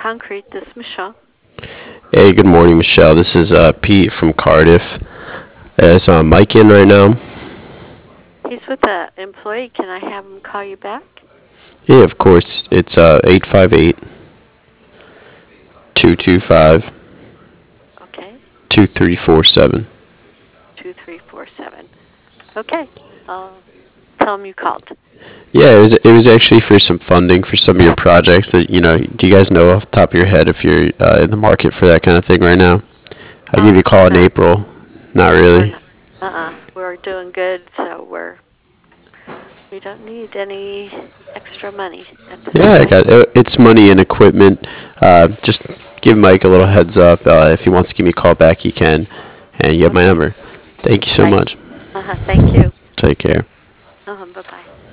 Concrete. This is Michelle. Hey, good morning, Michelle. This is Pete from Cardiff. Is Mike in right now? He's with an employee. Can I have him call you back? Yeah, of course. It's 858 225 Okay. 2347. 2347. Okay. I'll tell him you called. Yeah, it was actually for some funding for some of your projects that, do you guys know off the top of your head if you're in the market for that kind of thing right now? I'll give you a We're call in not. April. Not We're really. not. We're doing good, so we don't need any extra money at this Yeah, time. it's money and equipment. Just give Mike a little heads up. If he wants to give me a call back, he can. And you have my Okay. number. Thank you so Right. much. Thank you. Take care. Bye bye.